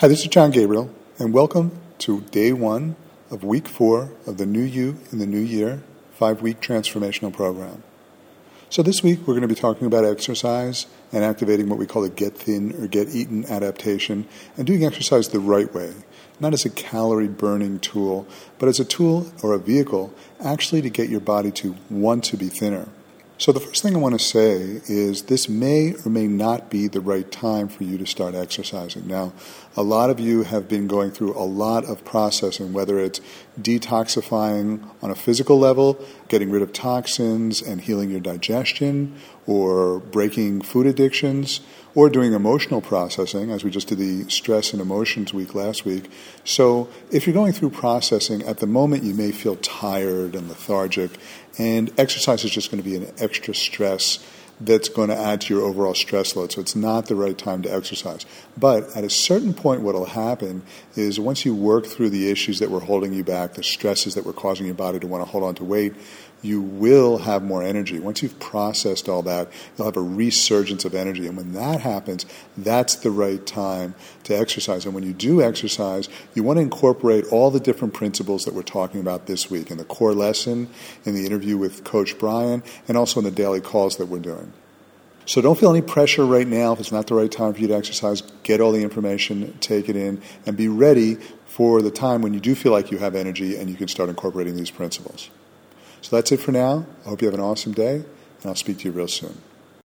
Hi, this is John Gabriel, and welcome to day one of week 4 of the New You in the New Year 5-week transformational program. So this week we're going to be talking about exercise and activating what we call a get thin or get eaten adaptation and doing exercise the right way, not as a calorie burning tool, but as a tool or a vehicle actually to get your body to want to be thinner. So the first thing I want to say is this may or may not be the right time for you to start exercising. Now, a lot of you have been going through a lot of processing, whether it's detoxifying on a physical level, getting rid of toxins and healing your digestion, or breaking food addictions, or doing emotional processing, as we just did the Stress and Emotions week last week. So if you're going through processing, at the moment you may feel tired and lethargic, and exercise is just going to be an extra stress that's going to add to your overall stress load. So it's not the right time to exercise. But at a certain point, what will happen is once you work through the issues that were holding you back, the stresses that were causing your body to want to hold on to weight, you will have more energy. Once you've processed all that, you'll have a resurgence of energy. And when that happens, that's the right time to exercise. And when you do exercise, you want to incorporate all the different principles that we're talking about this week in the core lesson, in the interview with Coach Brian, and also in the daily calls that we're doing. So don't feel any pressure right now if it's not the right time for you to exercise. Get all the information, take it in, and be ready for the time when you do feel like you have energy and you can start incorporating these principles. So that's it for now. I hope you have an awesome day, and I'll speak to you real soon.